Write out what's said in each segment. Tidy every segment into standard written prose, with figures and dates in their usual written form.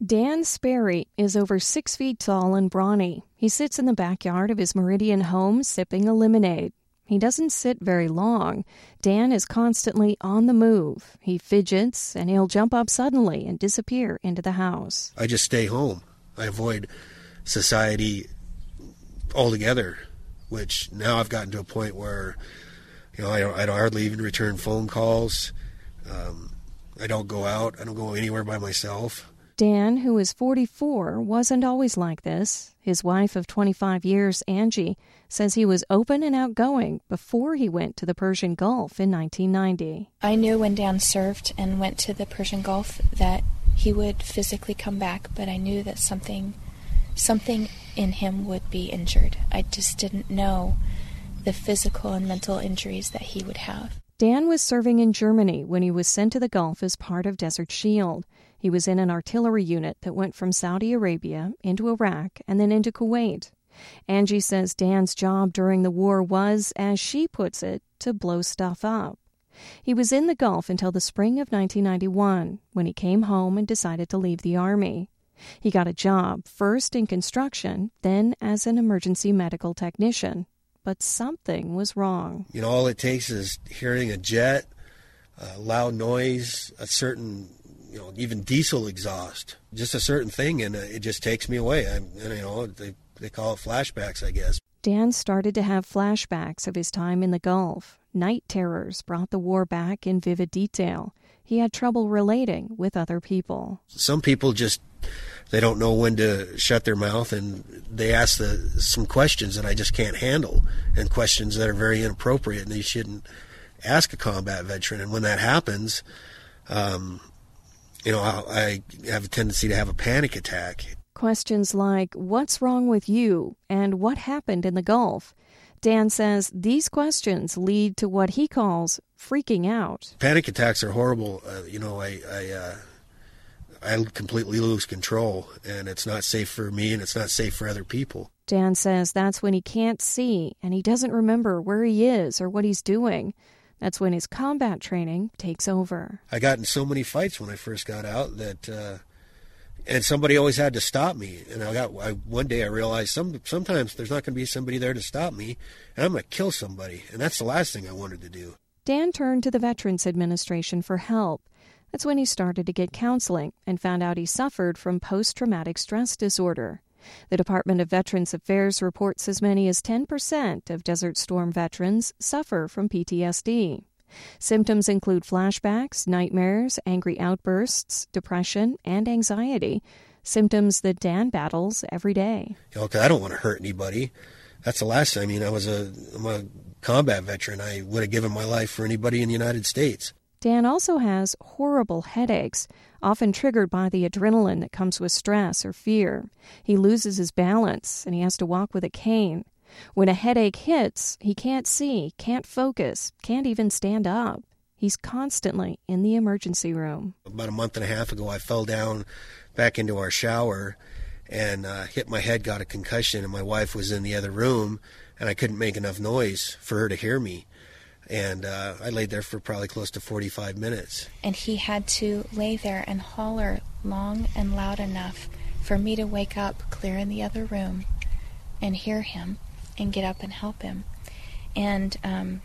Dan Sperry is over 6 feet tall and brawny. He sits in the backyard of his Meridian home sipping a lemonade. He doesn't sit very long. Dan is constantly on the move. He fidgets, and he'll jump up suddenly and disappear into the house. I just stay home. I avoid society altogether, which now I've gotten to a point where, I don't hardly even return phone calls. I don't go out. I don't go anywhere by myself. Dan, who is 44, wasn't always like this. His wife of 25 years, Angie, says he was open and outgoing before he went to the Persian Gulf in 1990. I knew when Dan served and went to the Persian Gulf that he would physically come back, but I knew that something in him would be injured. I just didn't know the physical and mental injuries that he would have. Dan was serving in Germany when he was sent to the Gulf as part of Desert Shield. He was in an artillery unit that went from Saudi Arabia into Iraq and then into Kuwait. Angie says Dan's job during the war was, as she puts it, to blow stuff up. He was in the Gulf until the spring of 1991, when he came home and decided to leave the Army. He got a job, first in construction, then as an emergency medical technician. But something was wrong. All it takes is hearing a jet, a loud noise, a certain, even diesel exhaust, just a certain thing, and it just takes me away. They call it flashbacks, I guess. Dan started to have flashbacks of his time in the Gulf. Night terrors brought the war back in vivid detail. He had trouble relating with other people. Some people they don't know when to shut their mouth, and they ask some questions that I just can't handle, and questions that are very inappropriate, and they shouldn't ask a combat veteran. And when that happens, I have a tendency to have a panic attack. Questions like, what's wrong with you, and what happened in the Gulf? Dan says these questions lead to what he calls freaking out. Panic attacks are horrible. I completely lose control, and it's not safe for me, and it's not safe for other people. Dan says that's when he can't see, and he doesn't remember where he is or what he's doing. That's when his combat training takes over. I got in so many fights when I first got out that, and somebody always had to stop me. And one day I realized sometimes there's not going to be somebody there to stop me, and I'm going to kill somebody. And that's the last thing I wanted to do. Dan turned to the Veterans Administration for help. That's when he started to get counseling and found out he suffered from post-traumatic stress disorder. The Department of Veterans Affairs reports as many as 10% of Desert Storm veterans suffer from PTSD. Symptoms include flashbacks, nightmares, angry outbursts, depression, and anxiety, symptoms that Dan battles every day. 'Cause I don't want to hurt anybody. That's the last thing. I'm a combat veteran. I would have given my life for anybody in the United States. Dan also has horrible headaches, often triggered by the adrenaline that comes with stress or fear. He loses his balance, and he has to walk with a cane. When a headache hits, he can't see, can't focus, can't even stand up. He's constantly in the emergency room. About a month and a half ago, I fell down back into our shower and hit my head, got a concussion, and my wife was in the other room, and I couldn't make enough noise for her to hear me. And I laid there for probably close to 45 minutes. And he had to lay there and holler long and loud enough for me to wake up clear in the other room and hear him and get up and help him. And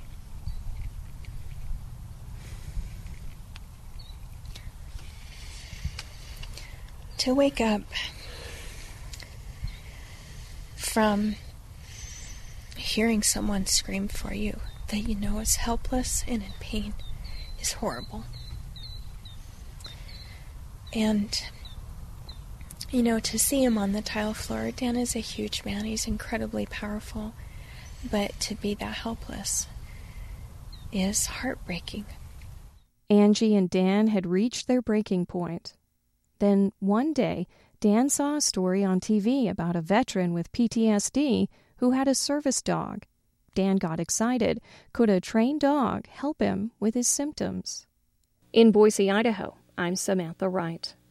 to wake up from hearing someone scream for you that you know is helpless and in pain is horrible. And, to see him on the tile floor, Dan is a huge man. He's incredibly powerful. But to be that helpless is heartbreaking. Angie and Dan had reached their breaking point. Then one day, Dan saw a story on TV about a veteran with PTSD who had a service dog. Dan got excited. Could a trained dog help him with his symptoms? In Boise, Idaho, I'm Samantha Wright.